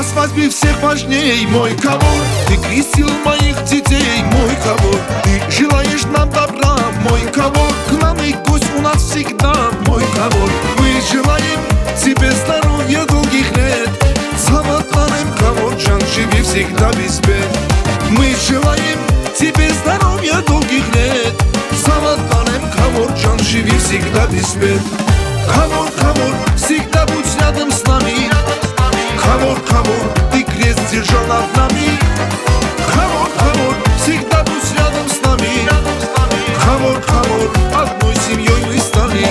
На свадьбе всех важней, мой Кавор. Ты крестил моих детей, мой Кавор. Ты желаешь нам добра, мой Кавор. К нам и гость у нас всегда, мой Кавор. Мы желаем тебе здоровья, долгих лет. Самотлаем, Кавор, Джан, живи всегда без бед. Мы желаем тебе здоровья, долгих лет. Самотлаем, Кавор, Джан, живи всегда без бед. Кавор, Кавор, всегда будь рядом с нами. Кавор, Кавор, ты крест держал над нами. Кавор, Кавор, всегда будь рядом с нами. Кавор, Кавор, одной семьей мы стали.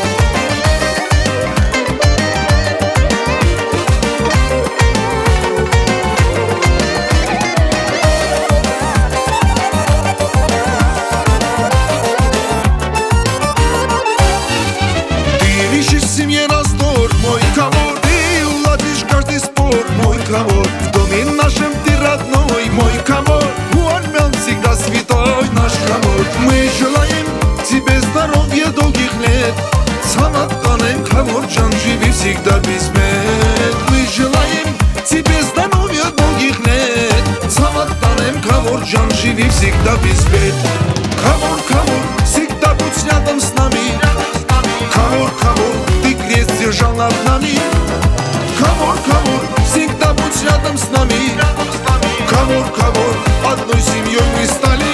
Ты решишь в семье раздор, мой Кавор. Ты уладишь каждый спор, мой Кавор. В доме нашем ты родной, мой Кавор. У армян всегда святой наш Кавор. Мы желаем тебе здоровья, долгих лет. Самотлаем, Кавор, Джан, живи всегда без бед. Мы желаем тебе здоровья, долгих лет. Самотлаем, Кавор, Джан, живи всегда без бед. Кавор, Кавор, всегда будь рядом с нами. Кавор, Кавор, ты крест держал над нами. Кавор, Кавор, всегда будь рядом с нами. Кавор, Кавор, одной семьей мы стали.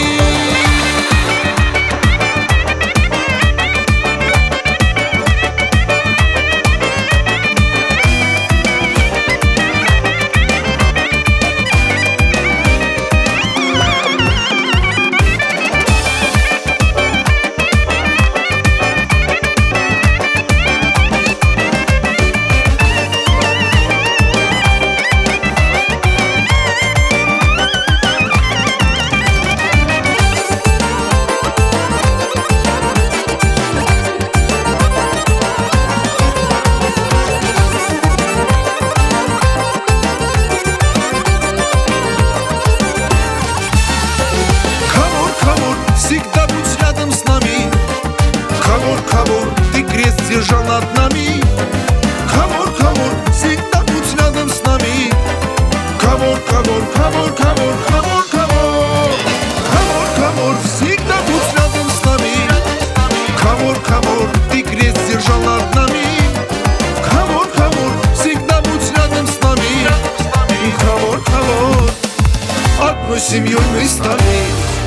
Всегда будь рядом с нами. Кавор, Кавор, ты крест держал над нами. Кавор, Кавор, всегда будь рядом с нами. Кавор, Кавор, Кавор, Кавор, Кавор, Кавор. Кавор, Кавор, всегда будь рядом с нами. Кавор, Кавор, ты крест держал над нами. Кавор, Кавор, всегда будь рядом с нами. Кавор, Кавор, одной семьей мы стали.